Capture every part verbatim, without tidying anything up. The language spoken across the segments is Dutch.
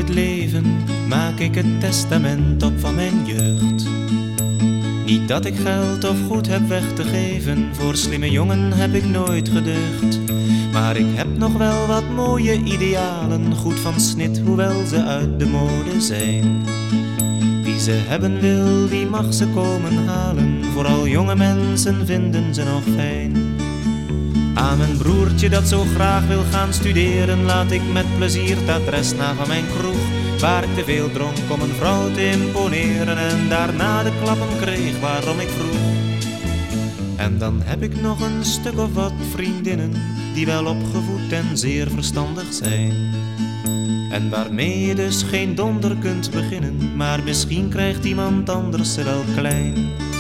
dit leven maak ik het testament op van mijn jeugd. Niet dat ik geld of goed heb weg te geven, voor slimme jongen heb ik nooit gedeugd. Maar ik heb nog wel wat mooie idealen, goed van snit, hoewel ze uit de mode zijn. Wie ze hebben wil, die mag ze komen halen, vooral jonge mensen vinden ze nog fijn. Aan mijn broertje dat zo graag wil gaan studeren, laat ik met plezier het adres na van mijn kroeg, waar ik te veel dronk om een vrouw te imponeren en daarna de klappen kreeg waarom ik vroeg. En dan heb ik nog een stuk of wat vriendinnen, die wel opgevoed en zeer verstandig zijn. En waarmee je dus geen donder kunt beginnen, maar misschien krijgt iemand anders ze wel klein.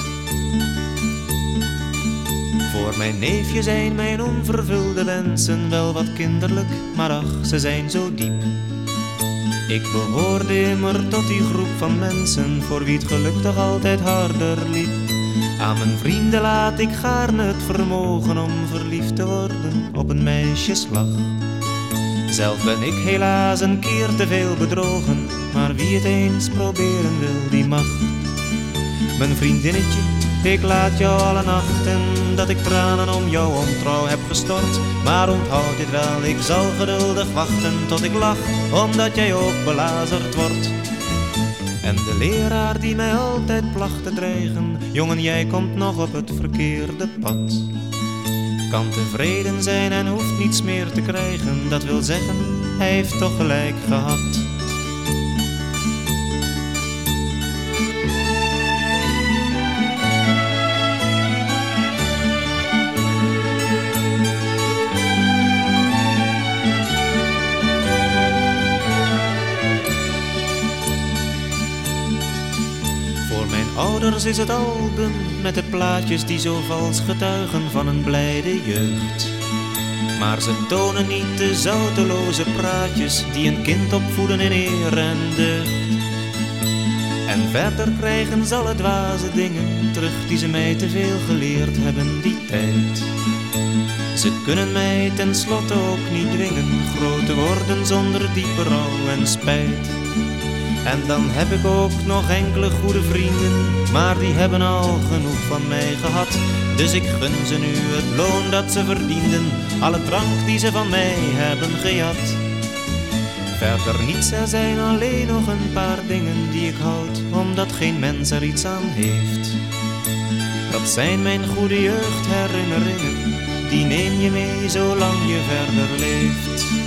Voor mijn neefje zijn mijn onvervulde wensen wel wat kinderlijk, maar ach, ze zijn zo diep. Ik behoorde immer tot die groep van mensen, voor wie het geluk toch altijd harder liep. Aan mijn vrienden laat ik gaarne het vermogen om verliefd te worden op een meisjeslag. Zelf ben ik helaas een keer te veel bedrogen, maar wie het eens proberen wil, die mag. Mijn vriendinnetje, ik laat jou alle nachten, dat ik tranen om jouw ontrouw heb gestort. Maar onthoud dit wel, ik zal geduldig wachten tot ik lach, omdat jij ook belazerd wordt. En de leraar die mij altijd placht te dreigen, jongen, jij komt nog op het verkeerde pad. Kan tevreden zijn en hoeft niets meer te krijgen, dat wil zeggen, hij heeft toch gelijk gehad. Voor mijn ouders is het album met de plaatjes die zo vals getuigen van een blijde jeugd. Maar ze tonen niet de zouteloze praatjes die een kind opvoeden in eer en deugd. En verder krijgen ze alle dwaze dingen terug die ze mij te veel geleerd hebben die tijd. Ze kunnen mij tenslotte ook niet dwingen groot te worden zonder diepe rouw en spijt. En dan heb ik ook nog enkele goede vrienden, maar die hebben al genoeg van mij gehad. Dus ik gun ze nu het loon dat ze verdienden, alle drank die ze van mij hebben gejat. Verder niets, er zijn alleen nog een paar dingen die ik houd, omdat geen mens er iets aan heeft. Dat zijn mijn goede jeugdherinneringen, die neem je mee zolang je verder leeft.